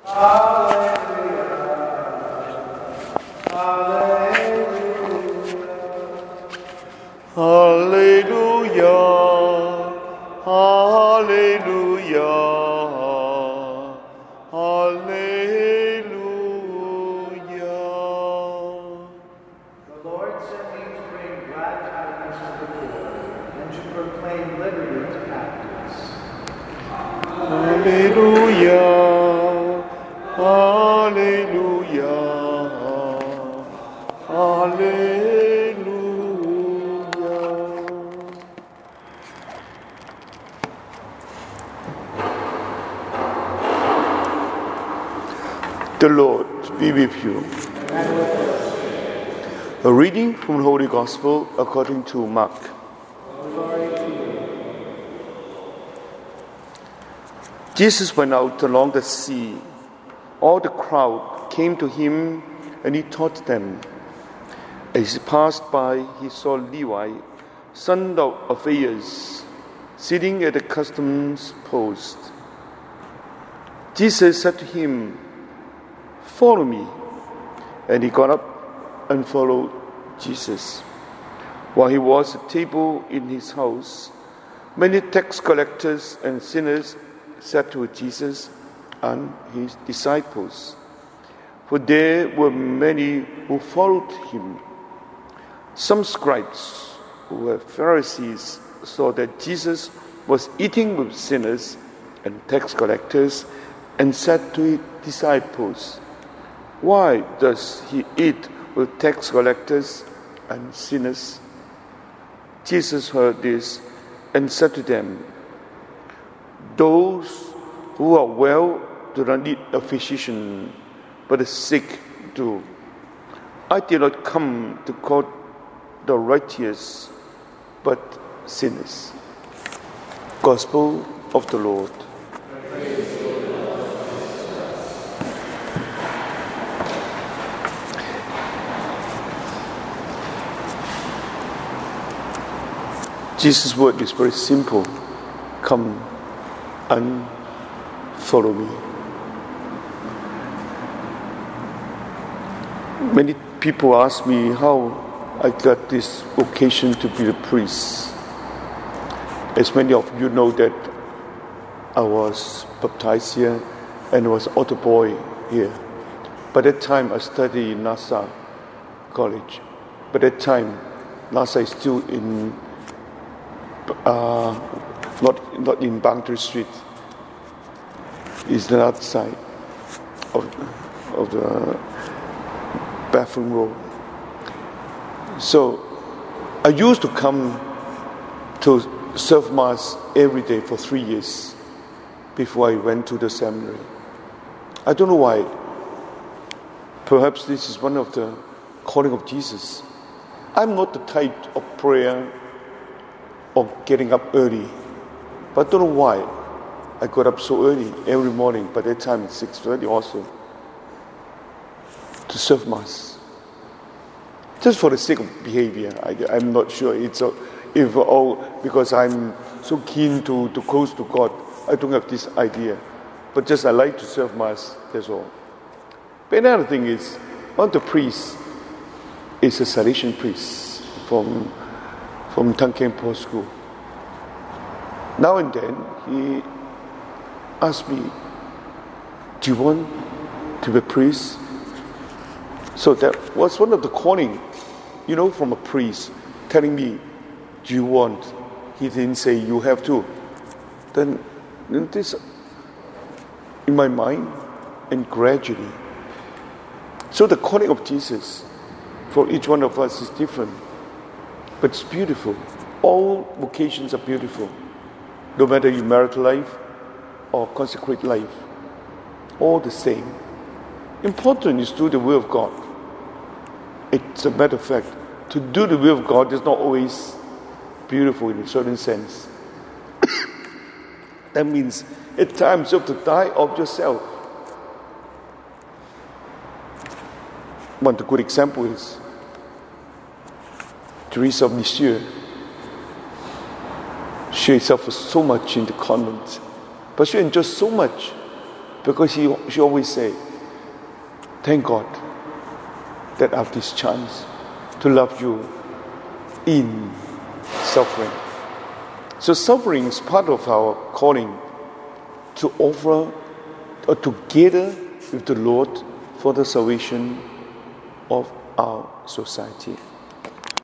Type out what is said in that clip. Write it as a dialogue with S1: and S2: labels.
S1: Hallelujah, hallelujah, hallelujah.
S2: The Lord sent me to bring glad tidings to the poor and to proclaim liberty to captives.
S1: Hallelujah, hallelujah, hallelujah. The Lord be with you. A reading from the Holy Gospel according to Mark. Jesus went out along the sea. All the crowd came to him, and he taught them. As he passed by, he saw Levi, son of Alphaeus, sitting at the customs post. Jesus said to him, "Follow me." And he got up and followed Jesus. While he was at table in his house, many tax collectors and sinners sat with Jesus and his disciples, for there were many who followed him. Some scribes who were Pharisees saw that Jesus was eating with sinners and tax collectors and said to his disciples, "Why does he eat with tax collectors and sinners?" Jesus heard this and said to them, "Those who are well do not need a physician, but the sick do. I did not come to call the righteous, but sinners." Gospel of the Lord. Jesus' word is very simple. Come and follow me. Many people ask me how I got this vocation to be a priest. As many of you know that I was baptized here and was altar boy here. By that time I studied in Nassau College. By that time Nassau is still in not in Bangkok Street. It's the other side of the bathroom road. So I used to come to serve Mass every day for 3 years before I went to the seminary. I don't know why. Perhaps this is one of the calling of Jesus. I'm not the type of prayer of getting up early, but I don't know why I got up so early every morning. By that time it's 6:30 also, to serve Mass, just for the sake of behavior. I'm not sure because I'm so keen to close to God. I don't have this idea, but just I like to serve Mass, that's all. But another thing is, one of the priests is a Salesian priest from Tan Keng Po School. Now and then he asked me, "Do you want to be a priest?" So that was one of the calling, from a priest telling me, "Do you want?" He didn't say you have to. Then this in my mind, and gradually. So the calling of Jesus for each one of us is different. But it's beautiful. All vocations are beautiful. No matter you marital life or consecrate life, all the same. Important is to do the will of God. It's a matter of fact, to do the will of God is not always beautiful in a certain sense. That means at times you have to die of yourself. One good example is Teresa of Lisieux. She suffered so much in the convent, but she enjoyed so much Because she always say, thank God that I have this chance to love you in suffering. So suffering is part of our calling to offer or together with the Lord for the salvation of our society.